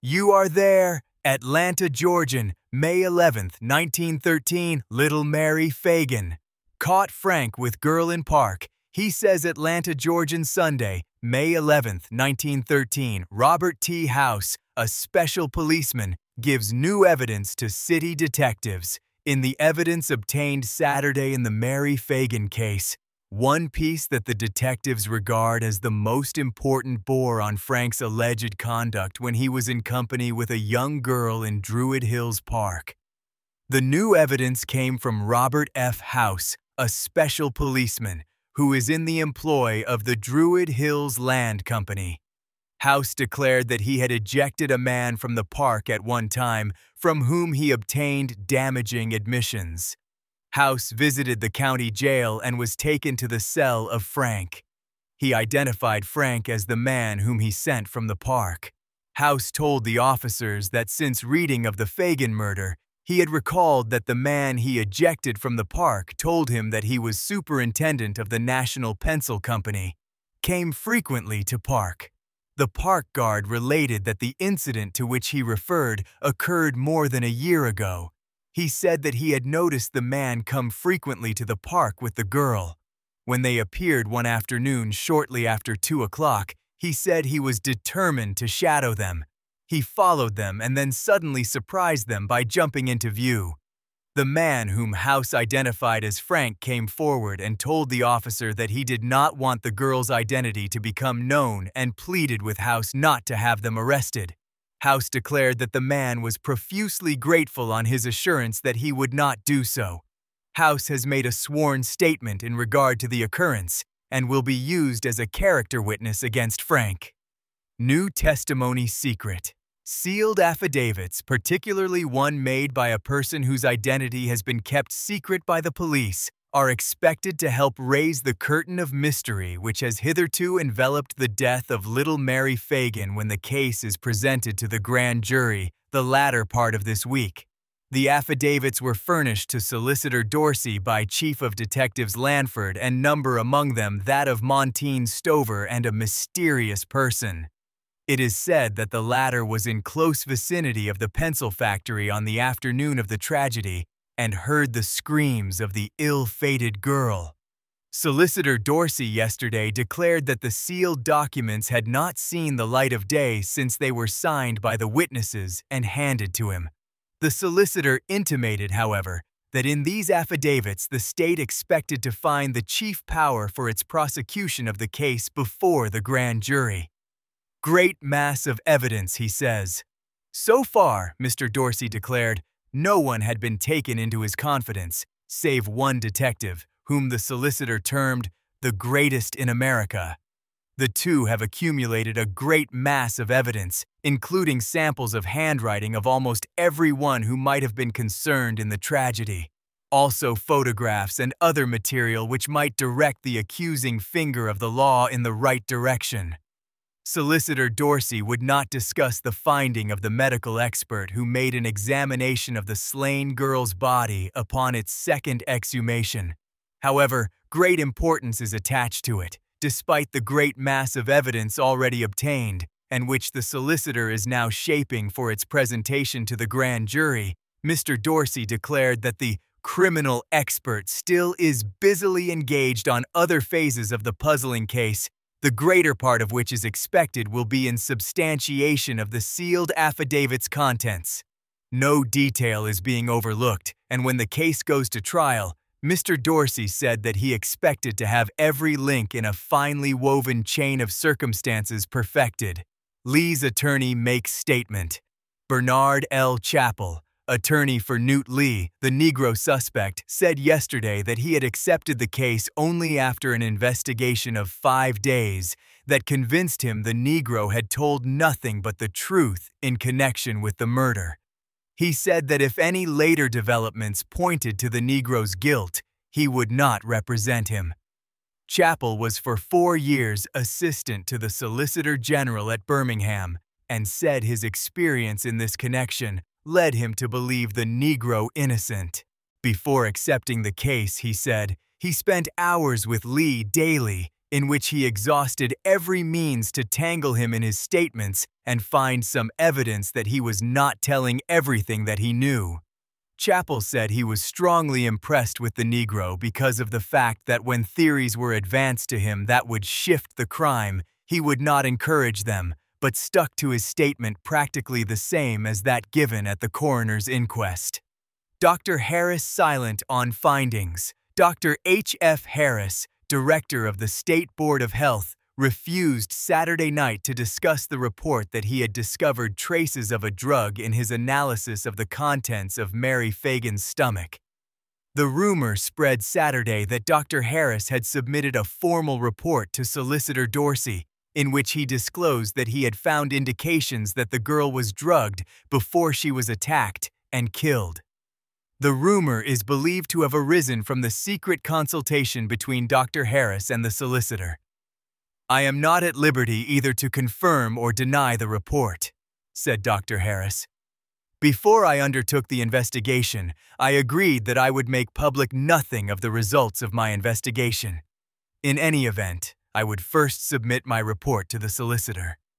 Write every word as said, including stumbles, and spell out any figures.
You are there, Atlanta, Georgian, May eleventh, nineteen thirteen, Little Mary Fagan. Caught Frank with girl in park. He says Atlanta, Georgian, Sunday, May eleventh, nineteen thirteen, Robert T. House, a special policeman, gives new evidence to city detectives. In the evidence obtained Saturday in the Mary Fagan case, one piece that the detectives regard as the most important bore on Frank's alleged conduct when he was in company with a young girl in Druid Hills Park. The new evidence came from Robert F. House, a special policeman, who is in the employ of the Druid Hills Land Company. House declared that he had ejected a man from the park at one time from whom he obtained damaging admissions. House visited the county jail and was taken to the cell of Frank. He identified Frank as the man whom he sent from the park. House told the officers that since reading of the Fagan murder, he had recalled that the man he ejected from the park told him that he was superintendent of the National Pencil Company, came frequently to park. The park guard related that the incident to which he referred occurred more than a year ago. He said that he had noticed the man come frequently to the park with the girl. When they appeared one afternoon shortly after two o'clock, he said he was determined to shadow them. He followed them and then suddenly surprised them by jumping into view. The man whom House identified as Frank came forward and told the officer that he did not want the girl's identity to become known and pleaded with House not to have them arrested. House declared that the man was profusely grateful on his assurance that he would not do so. House has made a sworn statement in regard to the occurrence and will be used as a character witness against Frank. New testimony secret. Sealed affidavits, particularly one made by a person whose identity has been kept secret by the police, are expected to help raise the curtain of mystery which has hitherto enveloped the death of Little Mary Fagan when the case is presented to the grand jury the latter part of this week. The affidavits were furnished to Solicitor Dorsey by Chief of Detectives Lanford and number among them that of Montine Stover and a mysterious person. It is said that the latter was in close vicinity of the pencil factory on the afternoon of the tragedy and heard the screams of the ill-fated girl. Solicitor Dorsey yesterday declared that the sealed documents had not seen the light of day since they were signed by the witnesses and handed to him. The solicitor intimated, however, that in these affidavits the state expected to find the chief power for its prosecution of the case before the grand jury. Great mass of evidence, he says. So far, Mister Dorsey declared, no one had been taken into his confidence, save one detective, whom the solicitor termed the greatest in America. The two have accumulated a great mass of evidence, including samples of handwriting of almost everyone who might have been concerned in the tragedy. Also photographs and other material which might direct the accusing finger of the law in the right direction. Solicitor Dorsey would not discuss the finding of the medical expert who made an examination of the slain girl's body upon its second exhumation. However, great importance is attached to it, despite the great mass of evidence already obtained, and which the solicitor is now shaping for its presentation to the grand jury. Mister Dorsey declared that the criminal expert still is busily engaged on other phases of the puzzling case, the greater part of which is expected will be in substantiation of the sealed affidavit's contents. No detail is being overlooked, and when the case goes to trial, Mister Dorsey said that he expected to have every link in a finely woven chain of circumstances perfected. Lee's attorney makes statement. Bernard L. Chappell, attorney for Newt Lee, the Negro suspect, said yesterday that he had accepted the case only after an investigation of five days that convinced him the Negro had told nothing but the truth in connection with the murder. He said that if any later developments pointed to the Negro's guilt, he would not represent him. Chappell was for four years assistant to the Solicitor General at Birmingham and said his experience in this connection led him to believe the Negro innocent. Before accepting the case, he said, he spent hours with Lee daily, in which he exhausted every means to tangle him in his statements and find some evidence that he was not telling everything that he knew. Chappell said he was strongly impressed with the Negro because of the fact that when theories were advanced to him that would shift the crime, he would not encourage them, but stuck to his statement practically the same as that given at the coroner's inquest. Doctor Harris silent on findings. Doctor H F Harris, director of the State Board of Health, refused Saturday night to discuss the report that he had discovered traces of a drug in his analysis of the contents of Mary Fagan's stomach. The rumor spread Saturday that Doctor Harris had submitted a formal report to Solicitor Dorsey, in which he disclosed that he had found indications that the girl was drugged before she was attacked and killed. The rumor is believed to have arisen from the secret consultation between Doctor Harris and the solicitor. "I am not at liberty either to confirm or deny the report," said Doctor Harris. "Before I undertook the investigation, I agreed that I would make public nothing of the results of my investigation. In any event, I would first submit my report to the solicitor."